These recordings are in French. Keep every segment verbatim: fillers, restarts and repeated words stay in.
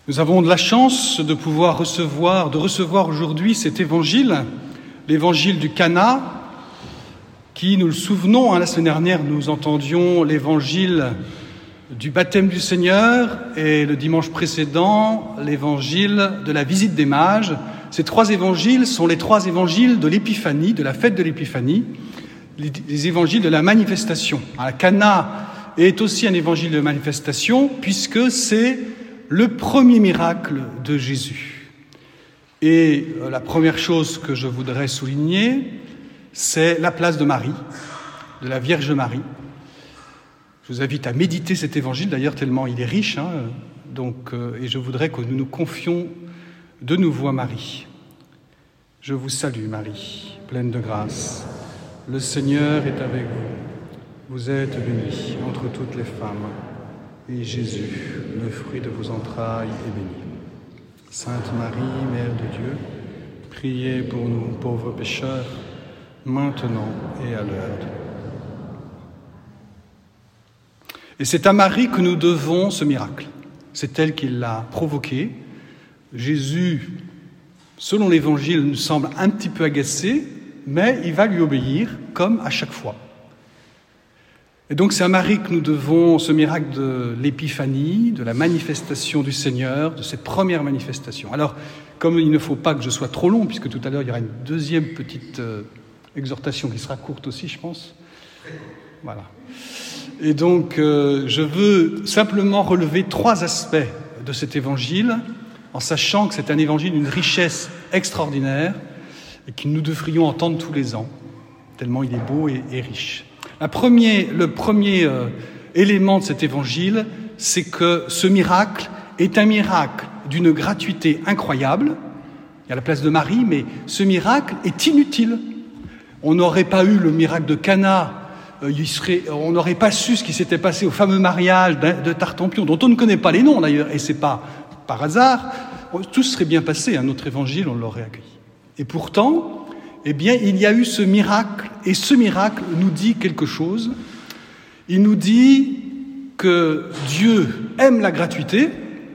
Nous avons de la chance de pouvoir recevoir, de recevoir aujourd'hui cet évangile, l'évangile du Cana, qui, nous le souvenons, hein, la semaine dernière, nous entendions l'évangile du baptême du Seigneur et le dimanche précédent, l'évangile de la visite des mages. Ces trois évangiles sont les trois évangiles de l'épiphanie, de la fête de l'épiphanie, les, les évangiles de la manifestation. La Cana est aussi un évangile de manifestation puisque c'est le premier miracle de Jésus. Et la première chose que je voudrais souligner, c'est la place de Marie, de la Vierge Marie. Je vous invite à méditer cet évangile, d'ailleurs, tellement il est riche. Hein, donc, euh, et je voudrais que nous nous confions de nouveau à Marie. Je vous salue, Marie, pleine de grâce. Le Seigneur est avec vous. Vous êtes bénie entre toutes les femmes. Et Jésus, le fruit de vos entrailles, est béni. Sainte Marie, Mère de Dieu, priez pour nous pauvres pécheurs, maintenant et à l'heure de mort. Et c'est à Marie que nous devons ce miracle. C'est elle qui l'a provoqué. Jésus, selon l'Évangile, nous semble un petit peu agacé, mais il va lui obéir, comme à chaque fois. Et donc c'est à Marie que nous devons ce miracle de l'épiphanie, de la manifestation du Seigneur, de cette première manifestation. Alors, comme il ne faut pas que je sois trop long, puisque tout à l'heure il y aura une deuxième petite euh, exhortation qui sera courte aussi, je pense. Voilà. Et donc, euh, je veux simplement relever trois aspects de cet évangile, en sachant que c'est un évangile d'une richesse extraordinaire et que nous devrions entendre tous les ans, tellement il est beau et, et riche. La premier, le premier euh, élément de cet évangile, c'est que ce miracle est un miracle d'une gratuité incroyable. Il y a la place de Marie, mais ce miracle est inutile. On n'aurait pas eu le miracle de Cana, euh, il serait, on n'aurait pas su ce qui s'était passé au fameux mariage de Tartampion, dont on ne connaît pas les noms d'ailleurs, et c'est pas par hasard. Tout serait bien passé, un autre évangile, on l'aurait accueilli. Et pourtant, eh bien, il y a eu ce miracle, et ce miracle nous dit quelque chose. Il nous dit que Dieu aime la gratuité,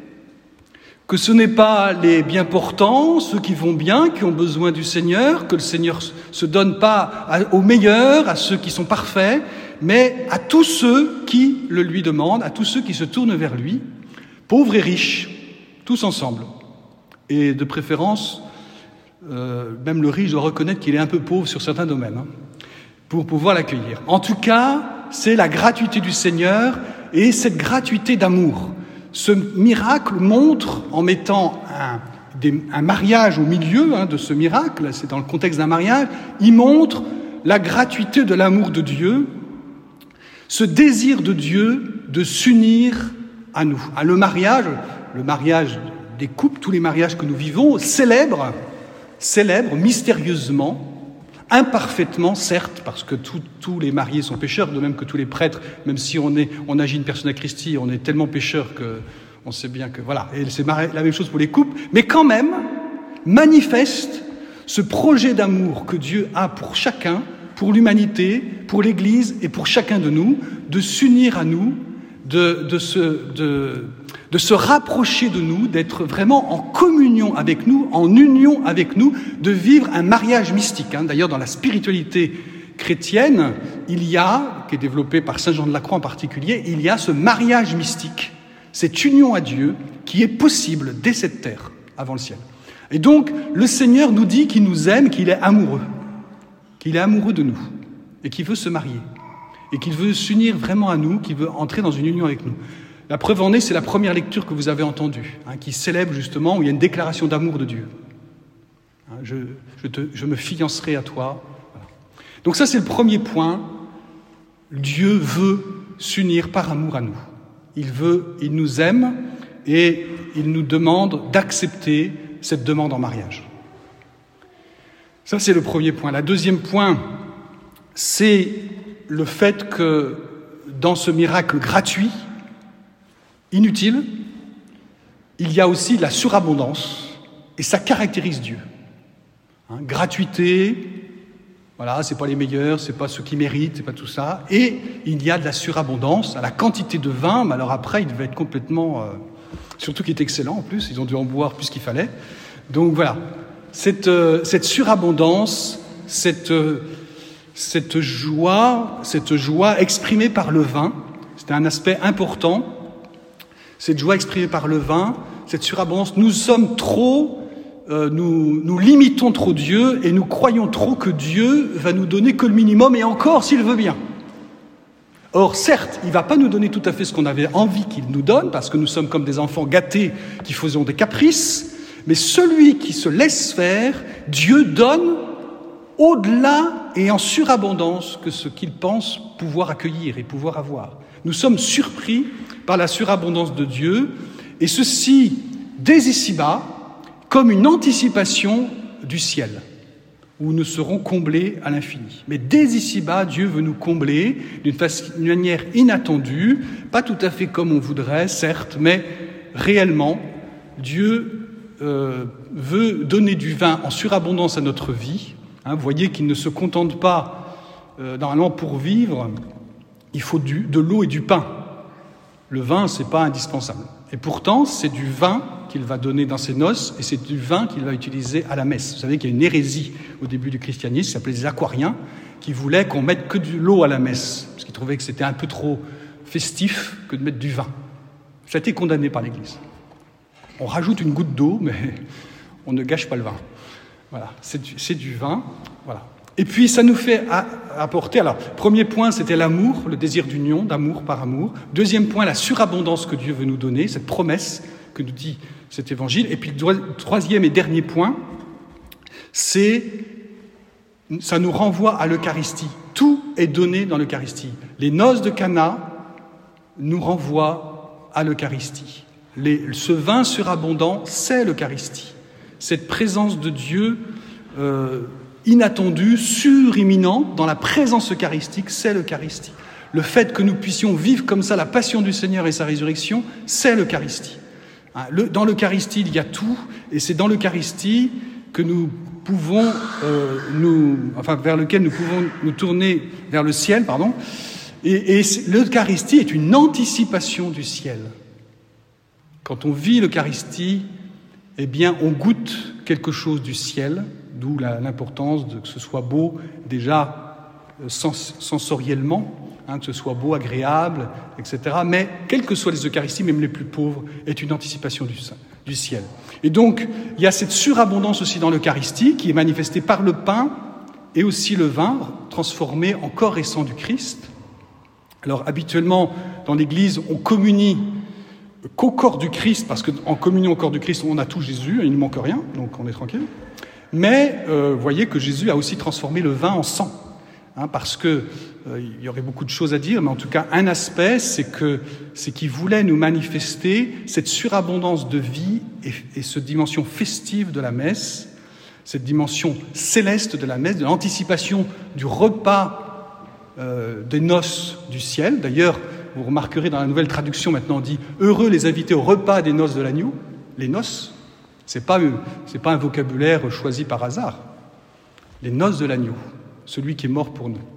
que ce n'est pas les bien portants, ceux qui vont bien, qui ont besoin du Seigneur, que le Seigneur se donne pas aux meilleurs, à ceux qui sont parfaits, mais à tous ceux qui le lui demandent, à tous ceux qui se tournent vers lui, pauvres et riches, tous ensemble. Et de préférence, Euh, même le riche doit reconnaître qu'il est un peu pauvre sur certains domaines, hein, pour pouvoir l'accueillir. En tout cas, c'est la gratuité du Seigneur et cette gratuité d'amour. Ce miracle montre, en mettant un, des, un mariage au milieu hein, de ce miracle, c'est dans le contexte d'un mariage, il montre la gratuité de l'amour de Dieu, ce désir de Dieu de s'unir à nous. Ah, le mariage, le mariage des couples, tous les mariages que nous vivons, célèbrent célèbre mystérieusement, imparfaitement, certes, parce que tout, tous les mariés sont pécheurs, de même que tous les prêtres, même si on, est, on agit une persona Christi, on est tellement pécheurs qu'on sait bien que... Voilà, et c'est la même chose pour les couples, mais quand même, manifeste ce projet d'amour que Dieu a pour chacun, pour l'humanité, pour l'Église et pour chacun de nous, de s'unir à nous, de, de se... De, de se rapprocher de nous, d'être vraiment en communion avec nous, en union avec nous, de vivre un mariage mystique. Hein. D'ailleurs, dans la spiritualité chrétienne, il y a, qui est développée par saint Jean de la Croix en particulier, il y a ce mariage mystique, cette union à Dieu qui est possible dès cette terre, avant le ciel. Et donc, le Seigneur nous dit qu'il nous aime, qu'il est amoureux, qu'il est amoureux de nous, et qu'il veut se marier, et qu'il veut s'unir vraiment à nous, qu'il veut entrer dans une union avec nous. La preuve en est, c'est la première lecture que vous avez entendue, hein, qui célèbre justement, où il y a une déclaration d'amour de Dieu. Hein, je, je, te, je me fiancerai à toi. Voilà. Donc ça, c'est le premier point. Dieu veut s'unir par amour à nous. Il veut, il nous aime et il nous demande d'accepter cette demande en mariage. Ça, c'est le premier point. Le deuxième point, c'est le fait que dans ce miracle gratuit, inutile, il y a aussi la surabondance, et ça caractérise Dieu. Hein, gratuité, voilà, c'est pas les meilleurs, c'est pas ceux qui méritent, c'est pas tout ça, et il y a de la surabondance, à la quantité de vin, mais alors après, il devait être complètement euh, surtout qu'il était excellent en plus, ils ont dû en boire plus qu'il fallait. Donc voilà, cette, euh, cette surabondance, cette, euh, cette joie, cette joie exprimée par le vin, c'était un aspect important, cette joie exprimée par le vin, cette surabondance, nous sommes trop, euh, nous, nous limitons trop Dieu et nous croyons trop que Dieu va nous donner que le minimum et encore s'il veut bien. Or, certes, il ne va pas nous donner tout à fait ce qu'on avait envie qu'il nous donne, parce que nous sommes comme des enfants gâtés qui faisons des caprices, mais celui qui se laisse faire, Dieu donne au-delà et en surabondance que ce qu'il pense pouvoir accueillir et pouvoir avoir. Nous sommes surpris par la surabondance de Dieu, et ceci dès ici-bas, comme une anticipation du ciel, où nous serons comblés à l'infini. Mais dès ici-bas, Dieu veut nous combler d'une manière inattendue, pas tout à fait comme on voudrait, certes, mais réellement, Dieu euh, veut donner du vin en surabondance à notre vie. Hein, vous voyez qu'il ne se contente pas, euh, normalement pour vivre, il faut du, de l'eau et du pain. Le vin, c'est pas indispensable. Et pourtant, c'est du vin qu'il va donner dans ses noces, et c'est du vin qu'il va utiliser à la messe. Vous savez qu'il y a une hérésie au début du christianisme, qui s'appelait les aquariens, qui voulaient qu'on mette que de l'eau à la messe, parce qu'ils trouvaient que c'était un peu trop festif que de mettre du vin. Ça a été condamné par l'Église. On rajoute une goutte d'eau, mais on ne gâche pas le vin. Voilà, c'est du, c'est du vin. Voilà. Et puis, ça nous fait apporter... Alors, premier point, c'était l'amour, le désir d'union, d'amour par amour. Deuxième point, la surabondance que Dieu veut nous donner, cette promesse que nous dit cet évangile. Et puis, le troisième et dernier point, c'est... ça nous renvoie à l'Eucharistie. Tout est donné dans l'Eucharistie. Les noces de Cana nous renvoient à l'Eucharistie. Les, ce vin surabondant, c'est l'Eucharistie. Cette présence de Dieu... Euh, inattendu, surimminent, dans la présence eucharistique, c'est l'Eucharistie. Le fait que nous puissions vivre comme ça la passion du Seigneur et sa résurrection, c'est l'Eucharistie. Dans l'Eucharistie, il y a tout, et c'est dans l'Eucharistie que nous pouvons, euh, nous, enfin vers lequel nous pouvons nous tourner vers le ciel, pardon. Et, et l'Eucharistie est une anticipation du ciel. Quand on vit l'Eucharistie, eh bien, on goûte quelque chose du ciel. D'où la, l'importance de que ce soit beau, déjà sens, sensoriellement, hein, que ce soit beau, agréable, et cetera. Mais, quelles que soient les Eucharisties, même les plus pauvres, est une anticipation du, du ciel. Et donc, il y a cette surabondance aussi dans l'Eucharistie, qui est manifestée par le pain et aussi le vin, transformé en corps et sang du Christ. Alors, habituellement, dans l'Église, on communie qu'au corps du Christ, parce qu'en communion au corps du Christ, on a tout Jésus, et il ne manque rien, donc on est tranquille. Mais euh, vous voyez que Jésus a aussi transformé le vin en sang, hein, parce que euh, il y aurait beaucoup de choses à dire, mais en tout cas un aspect, c'est que c'est qu'il voulait nous manifester cette surabondance de vie et, et cette dimension festive de la messe, cette dimension céleste de la messe, de l'anticipation du repas euh, des noces du ciel. D'ailleurs, vous remarquerez dans la nouvelle traduction maintenant on dit « Heureux les invités au repas des noces de l'agneau », les noces. Ce n'est pas, c'est pas un vocabulaire choisi par hasard. Les noces de l'agneau, celui qui est mort pour nous.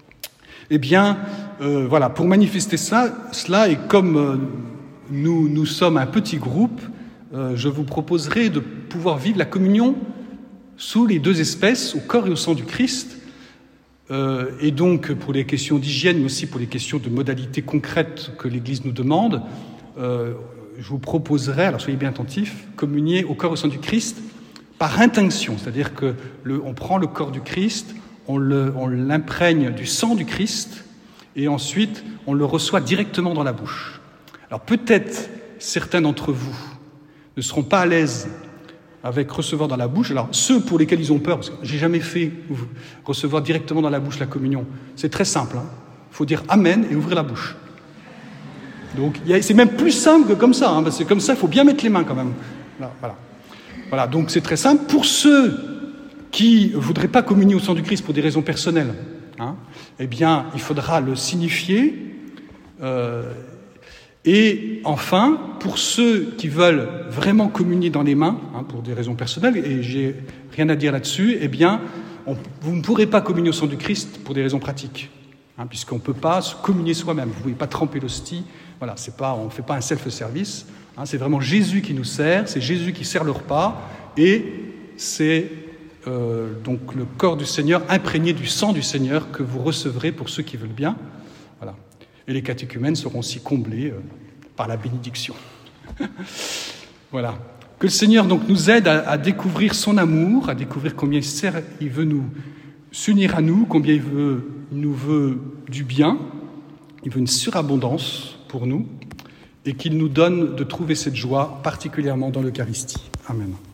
Eh bien, euh, voilà, pour manifester ça, cela, et comme euh, nous, nous sommes un petit groupe, euh, je vous proposerai de pouvoir vivre la communion sous les deux espèces, au corps et au sang du Christ, euh, et donc pour les questions d'hygiène, mais aussi pour les questions de modalités concrètes que l'Église nous demande, euh, je vous proposerai, alors soyez bien attentifs, communier au corps et au sang du Christ par intinction, c'est-à-dire que le, on prend le corps du Christ, on, le, on l'imprègne du sang du Christ, et ensuite on le reçoit directement dans la bouche. Alors peut-être certains d'entre vous ne seront pas à l'aise avec recevoir dans la bouche. Alors ceux pour lesquels ils ont peur, parce que j'ai jamais fait recevoir directement dans la bouche la communion, c'est très simple. Hein. Il faut dire Amen et ouvrir la bouche. Donc, il y a, c'est même plus simple que comme ça, hein, parce que comme ça, il faut bien mettre les mains quand même. Voilà, voilà. Voilà, donc c'est très simple. Pour ceux qui ne voudraient pas communier au sang du Christ pour des raisons personnelles, hein, eh bien, il faudra le signifier. Euh, et enfin, pour ceux qui veulent vraiment communier dans les mains, hein, pour des raisons personnelles, et j'ai rien à dire là-dessus, eh bien, on, vous ne pourrez pas communier au sang du Christ pour des raisons pratiques, hein, puisqu'on ne peut pas se communier soi-même. Vous ne pouvez pas tremper l'hostie. Voilà, c'est pas, on ne fait pas un self-service, Hein, c'est vraiment Jésus qui nous sert, c'est Jésus qui sert le repas, et c'est euh, donc le corps du Seigneur imprégné du sang du Seigneur que vous recevrez pour ceux qui veulent bien. Voilà. Et les catéchumènes seront aussi comblés euh, par la bénédiction. Voilà. Que le Seigneur donc nous aide à, à découvrir son amour, à découvrir combien il, sert, il veut nous s'unir à nous, combien il, veut, il nous veut du bien, il veut une surabondance pour nous, et qu'il nous donne de trouver cette joie particulièrement dans l'Eucharistie. Amen.